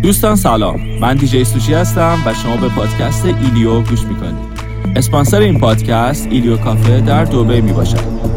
دوستان سلام، من دیجی سوشی هستم و شما به پادکست ایلیو گوش میکنید. اسپانسر این پادکست ایلیو کافه در دبی میباشد.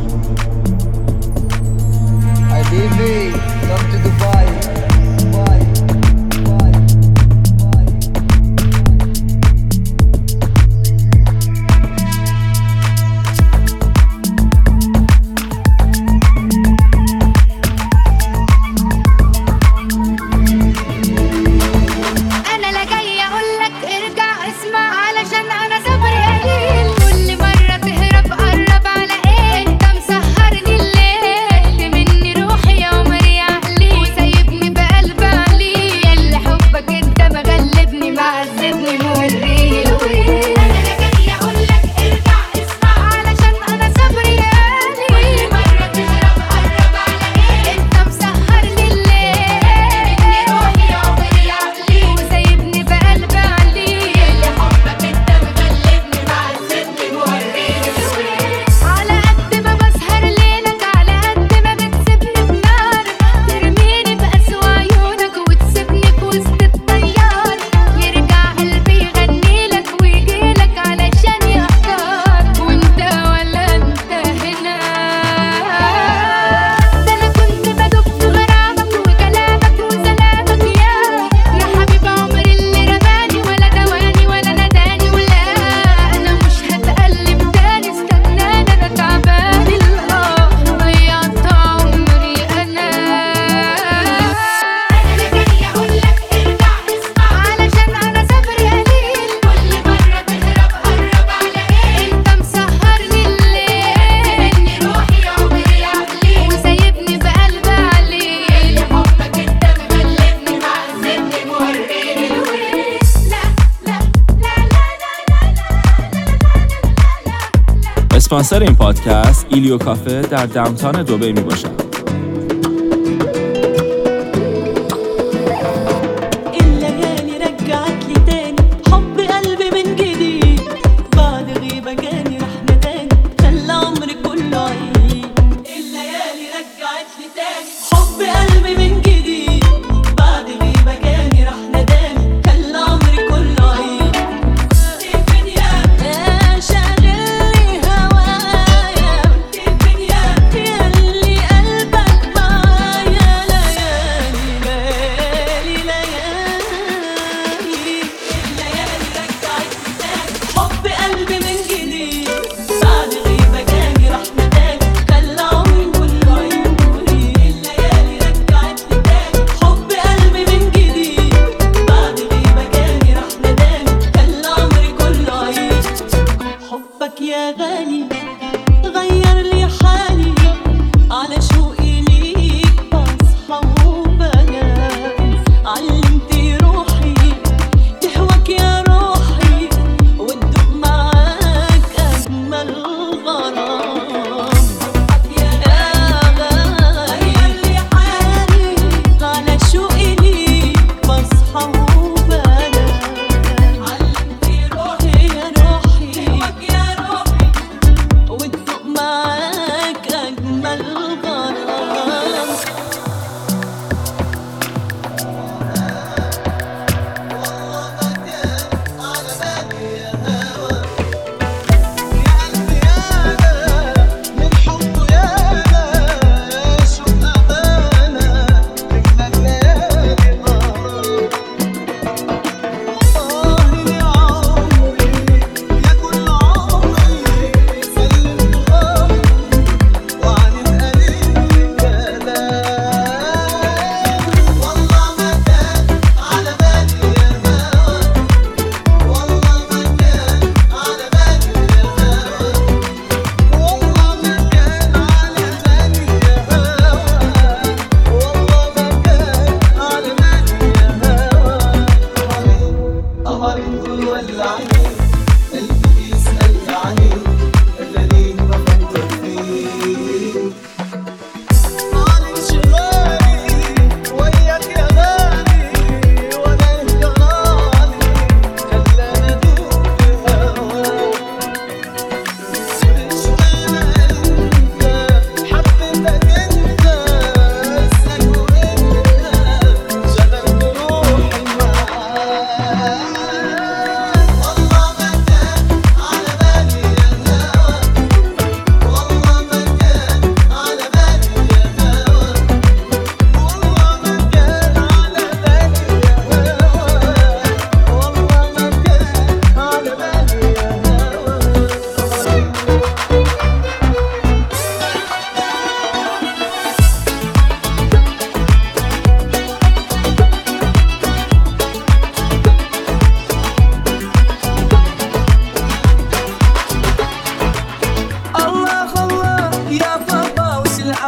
اسپانسر این پادکست ایلیو کافه در داونتاون دبی میباشد.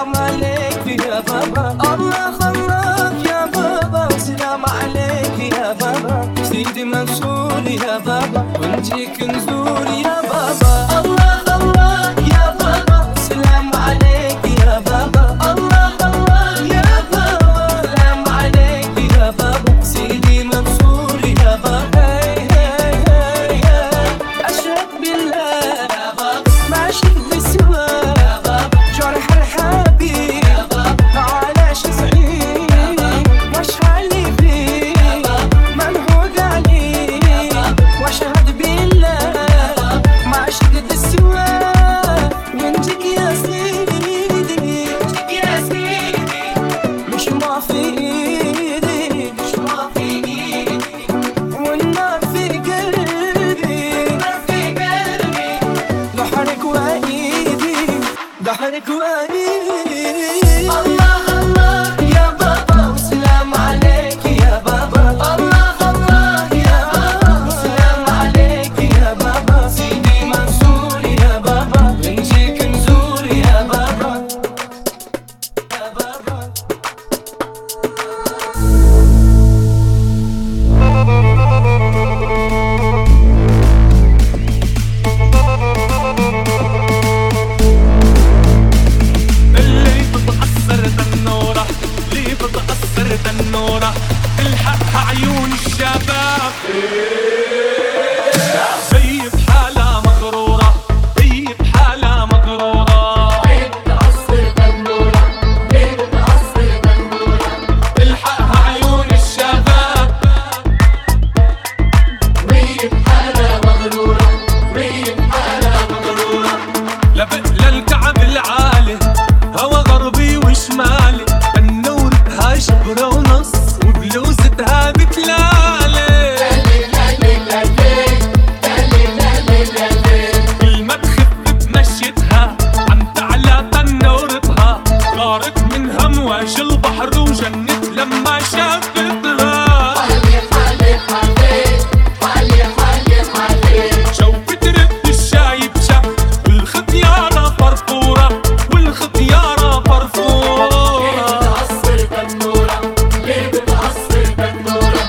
سلام عليك يا بابا. الله خلاك يا بابا، سلام عليك يا بابا. سيدي منصور يا بابا، ونجيك نزور يا بابا. الله خلاك يا بابا، سلام عليك يا بابا. الله خلاك يا بابا، سلام عليك يا بابا. سيدي منصور يا بابا. أشهد بالله يا بابا، ما شفت سوى يا بابا. جرح الحبيب يا بابا، معلش سعيد وش خلي فيه منهوج عليه. واشهد بالله ما شفت سوى منجيك يا سيدي، منجيك يا سيدي. مش ما في ايدي، مش ما في ايدي، والنار في قلبي، النار في قلبي. ضحرك وايدي، ضحرك وايدي. الله الله يا بابا، وسلام عليك يا بابا. الله الله يا بابا، وسلام عليك يا بابا. سيدي منصور يا بابا، بنجيك نزور يا بابا، يا بابا. اللي بتأثر تنورة، اللي بتأثر تنورة، الحقها عيون الشباب. هي بحالها مغرورة، هي بحالها مغرورة. ليه بتأثر تنورة، ليه بتأثر تنورة، الحقها عيون الشباب. وهي بحالها مغرورة، وهي بحالها مغرورة. لبق للكعب العالي، هوا غربي وشمالي. تنورتها شبرة ونص، وبلوزتها بتلالي. كل ما تخف بمشيتها، عم تعلى تنورتها. غارت من همواج البحر وجنت لما شافتها. شو بترد الشاي بشف، والختيارة فرفورة، والختيارة فرفورة. ليه بتأثر تنورة، ليه بتأثر تنورة.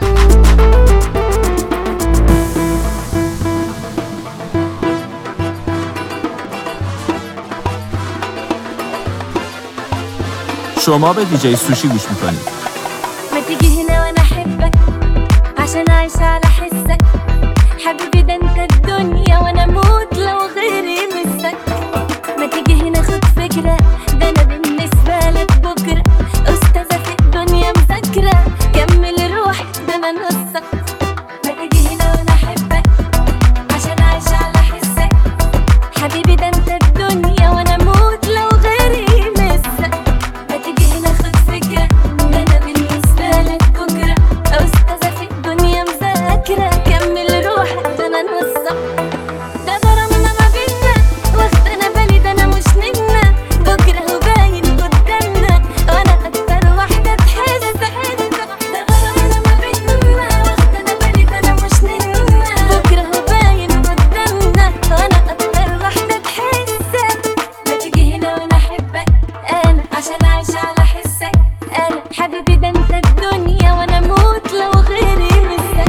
شما به دیجی سوشی گوش میکنید. ما تيجي هنا وانا احبك، عشان اعيش على حسك. حبيبي ده انت الدنيا، وانا اموت لو غيري مسك. ما تيجي هنا خد فكرة، ده انا بالنسبة لك بكرة استاذة في الدنيا مذاكرة. كمل روح ده انا نصك. ما تيجي هنا وانا احبك، عشان اعيش على حسك. حبيبي ده انت الدنيا، وانا اموت لو غيري مسك. ما تيجي هنا خد فكرة، ده انا بالنسبة لك بكرة استاذة في الدنيا مذاكرة. كمل روحك ده انا نصك. ده غرامنا ما بينا، واخد انا بالي ده انا مش نجمة. بكرة هو باين قدامنا، وانا اكتر واحدة تحس. ده غرامنا ما بينا، واخد انا بالي ده انا مش نجمة. بكرة هو باين قدامنا، وانا اكتر واحدة تحس. ما تيجي هنا وانا احبك انا، عشان اعيش على حسك. انا حبيبي ده انت الدنيا، وانا اموت لو غيري مسك.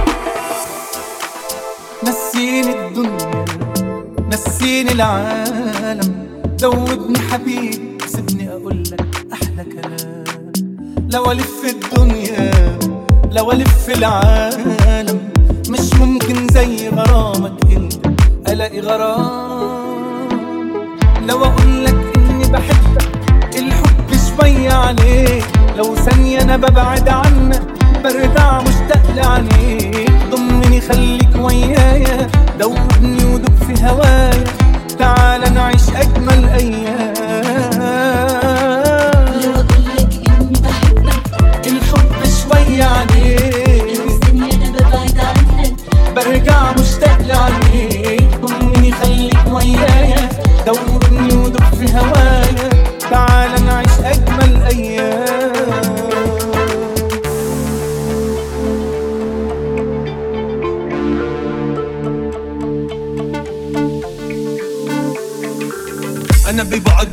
نسيني الدنيا، نسيني العالم. دوبني حبيبي، سيبني اقولك احلى كلام. لو الف الدنيا، لو الف العالم، مش ممكن زي غرامك انت الاقي غرام. لو اقولك اني بحبك، الحب شوية عليك. لو ثانية انا ببعد عنك، برجع مشتاق لعينيك. ضمني خليك ويايا، دوبني ودوب في هوايا. تعال نعيش اجمل ايام. لو اقولك اني بحبك، الحب شوية عليك. لو ثانية انا ببعد عنك، برجع مشتاق لعينيك. ضمني خليك ويايا، دوبني ودوب في هوايا. تعال نعيش اجمل ايام. انا ببعد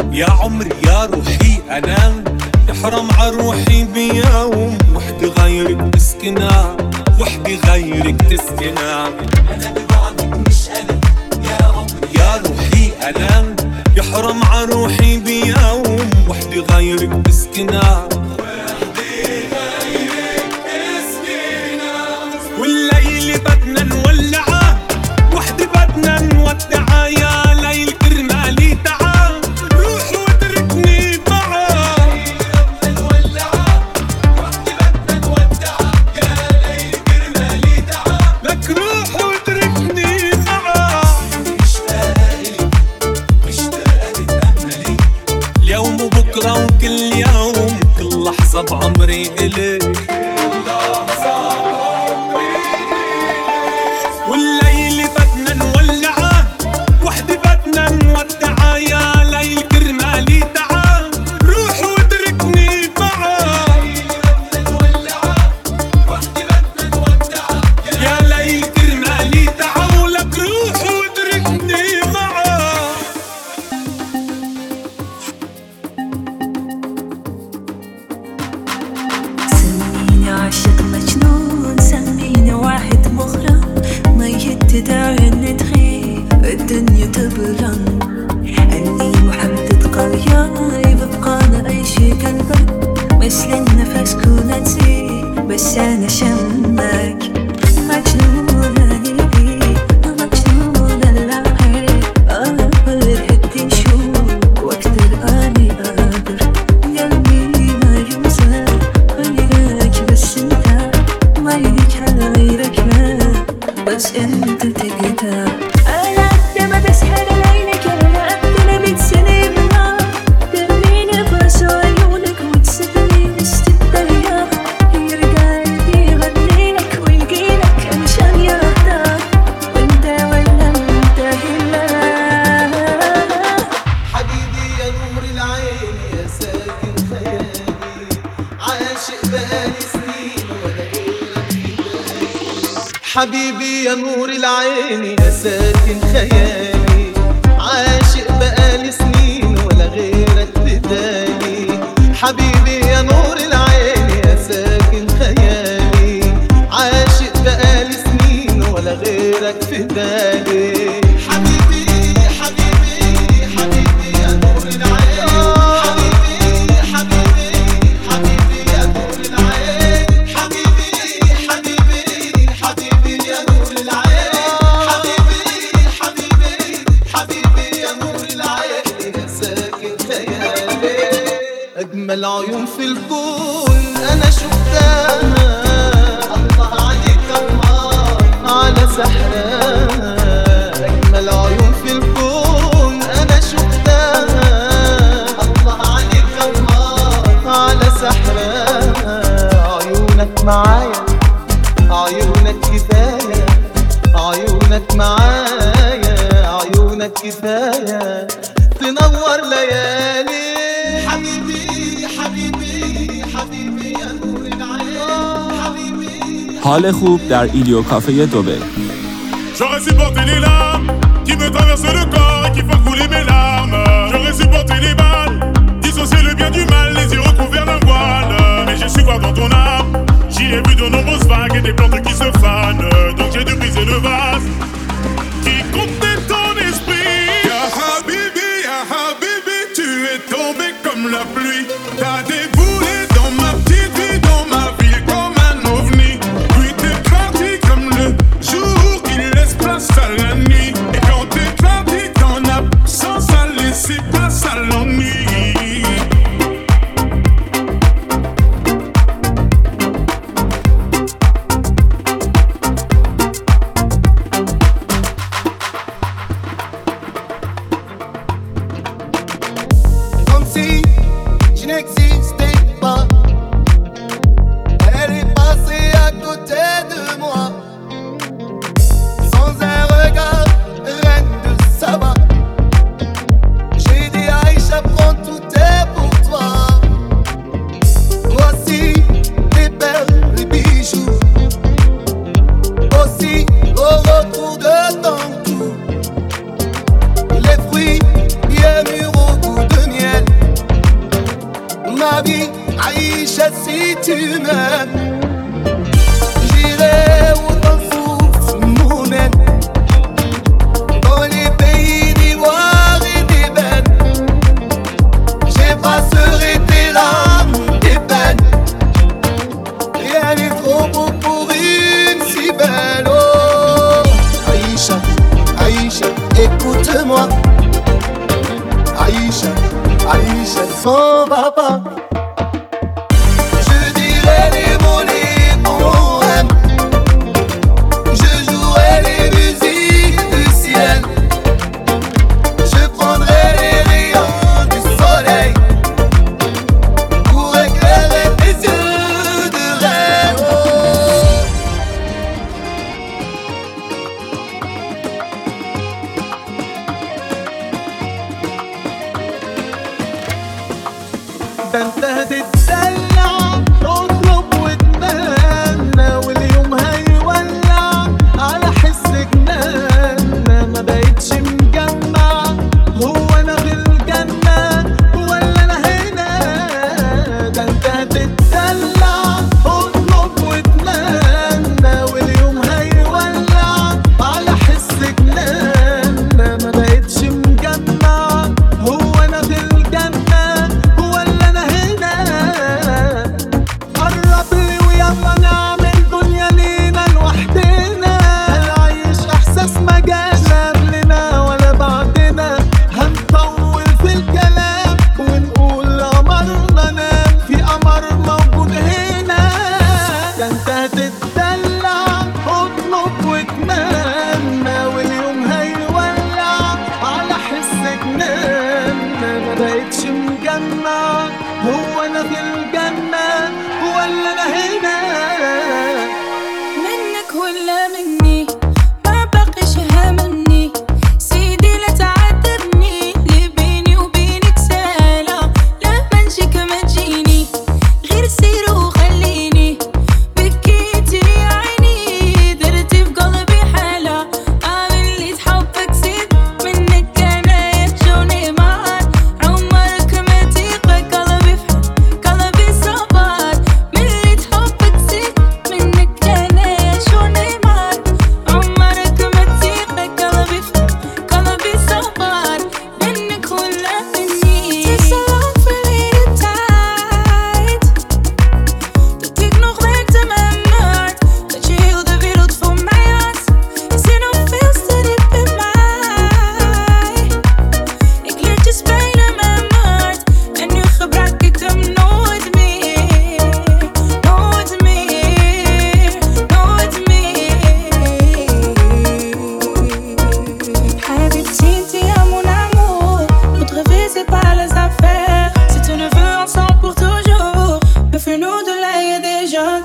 يا عمري يا روحي أنا يحرم عروحي بيوم وحدي غيرك تسكنها وحدي غيرك تسكنها. أنا ببعدك مش أنا يا عمري يا روحي أنا يحرم عروحي بيوم وحدي غيرك تسكنها وحدي غيرك تسكنها. والليل بدنا نولعه وحدي بدنا نودعه يا ليل كرمالي تعا روح واتركني معاه. بدنا نولعه وحدي بدنا نودعه يا ليل كرمالي تعا لك روح واتركني معاه. مشتاقة تتأملي اليوم وبكرة وكل يوم كل لحظة بعمري إلك. والليل بدنا نولعه وحدي بدنا نودعه يا ليل كرمالي تعا روح واتركني معاه. بدنا نولعه وحدي بدنا نودعه يا ليل كرمالي تعا ولك روح واتركني معاه. سميني عاشق مجنون سميني واحد مغرم ميت تدعي ندغي الدنيا تبرم. أني محدد قرية يبقى نعيش قلبك مثل النفس كون نسي بس أنا شمك مجنونة ليك مجنونة لعيك أنا فرحتي شوق وأكتر أني أقدر قلبي ما ينسى غيرك بس انت ما يليك على غيرك ما بس انت تقدر. انا قد ما بسحر عينك انا قد ما بتسني بالنار ترميني برس عيونك وتسيبني وسط الدنيا. يرجع قلبي يغنيلك ويجيلك عشان يرضاك وانت ولا انت هلا. حبيبي يا نور العين يا ساكن خيالي عاشق بقالي سنين ولا غيرك في بالي. حبيبي يا نور العين يا ساكن خيالي عاشق بقالي سنين ولا غيرك في بالي. حبيبي يا نور العين يا ساكن خيالي عاشق بقالي سنين ولا غيرك في بالي. حبيبي حبيبي حبيبي يا نور العين حبيبي حبيبي حبيبي يا نور العين حبيبي حبيبي حبيبي يا نور العين حبيبي حبيبي حبيبي يا نور العين يا ساكن خيالي. أجمل عيون في الكون أنا شفتها الله عليك الله على سحرها. أجمل عيون في الكون أنا شفتها الله عليك الله على سحرها. عيونك معايا عيونك كفاية عيونك معايا عيونك كفاية تنور ليالي. حبيبي حبيبي حبيبي يا نور العين حبيبي. حال خوب در ایلیو کافه دبی. J'aurais supporté les larmes qui me traversent le corps et qui font couler mes larmes. J'aurais supporté les balles, dissocier le bien du mal, les yeux recouverts d'un voile. Mais j'ai su voir dans ton âme, j'y ai vu de nombreuses vagues et des plantes qui se fanent. Donc j'ai dû briser le vase qui contenait ton esprit. Ya Habibi, tu es tombé comme la pluie. T'as déboulé dans ma petite vie, dans ma ville comme un ovni. Puis t'es parti comme le jour qui laisse place à la nuit. Et quand t'es parti, ton absence a laissé place à l'ennui. Comme si je n'existais pas. Elle est passée à côté de moi. Sans un regard, reine de Saba. J'ai dit Aïcha, prends tout est pour toi. Voici les perles, les bijoux. Aussi au retour de ton cou. Les fruits bien mûrs au goût de miel. ma vie, Aïcha si tu m'aimes. J'irai où ton souffle nous mène, dans les pays d'ivoire et d'ébène. J'effacerai tes larmes, tes peines. Rien n'est trop beau pour une si belle. Oh Aïcha, Aïcha, écoute-moi. Aïcha, Aïcha, son papa. Je dirai les mots, les poèmes. Je jouerai les musiques du ciel. Je prendrai les rayons du soleil pour éclairer tes yeux de rêve. ده انت هتتدلع اطلب واتمنى واليوم هيولع على حس جنان. ما بقتش مجمع هو انا في الجنة ولا انا هنا. ده انت هتتدلع اطلب واتمنى واليوم هيولع على حس جنان. ما بقتش مجمع هو انا في الجنة ولا انا هنا. قرب لي ويلا نعمل دنيا لينا لوحدنا. هنعيش احساس ما جاش قبلنا ولا بعدنا. هنطول في الكلام ونقول قمرنا نام في قمر موجود هنا. ده انت هتتدلع اطلب واتمنى واليوم هيولع على حس جنان. ما بقتش مجمع هو انا في الجنة ولا انا هنا. منك ولا مني ما بقيش هاممني. سيدي لا تعاتبني اللي بيني وبينك سالة. لا منجيك ما تجيني غير سير وخليني. بكيتي عيني درتي في قلبي حالة. اللي تحبك زيد منك انا يجوني معاك. عمرك ما تيقى قلبي في قلبي صبر. من اللي تحبك زيد منك انا يجوني معاك. عمرك ما تيقى قلبي في قلبي صبر. منك ولا مني. Takes so long for me to tide. Dat ik nog werkte met mijn hart. Dat je heel de wereld voor mij had. Je zit nog veel te diep in mij. Ik leer je spelen met mijn hart. En nu gebruik ik hem nooit meer. Nooit meer. Nooit meer. Habibti, ti à mon amour. Notre vie c'est pas les affaires. Si tu ne veux ensemble pour toujours, me fais-nous de l'ail et des gens.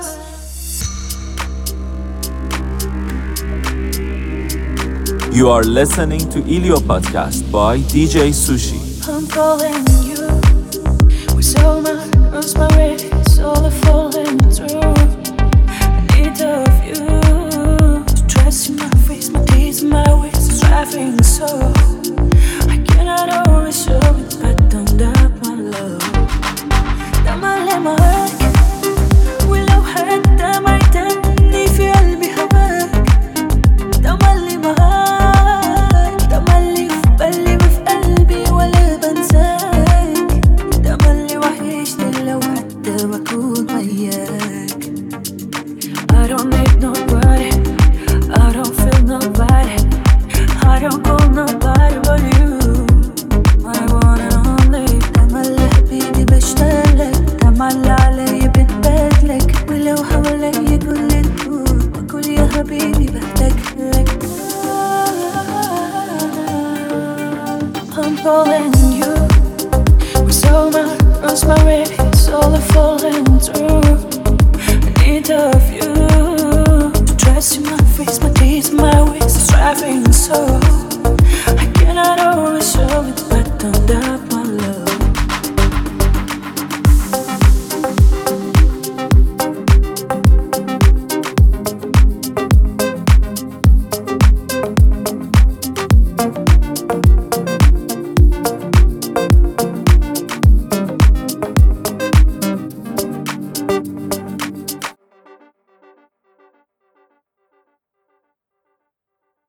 You are listening to Ilio Podcast by DJ Sushi. I'm calling you with so much inspiration, all the falling through. I need of you to trust in my face, my deeds, my ways, striving so. I cannot always show it, but don't doubt my love. Don't let my heart ولو حتى ما يتمني في قلبي هواك. تملي معاك، تملي في بالي وفي قلبي ولا بنساك. تملي وحشني لو حتى بكون وياك. I don't need nobody, I don't feel nobody, I don't call nobody but you. My one and only. تملي حبيبي بشتاقلك، تملي علي بتبادلك. ولو حواليا كل النور بقول يا حبيبي بحتاجلك. I'm calling you with so much inspiration, all the falling through. I need of you to trust in my face, my deeds, my ways, striving so. I cannot always show it, but don't doubt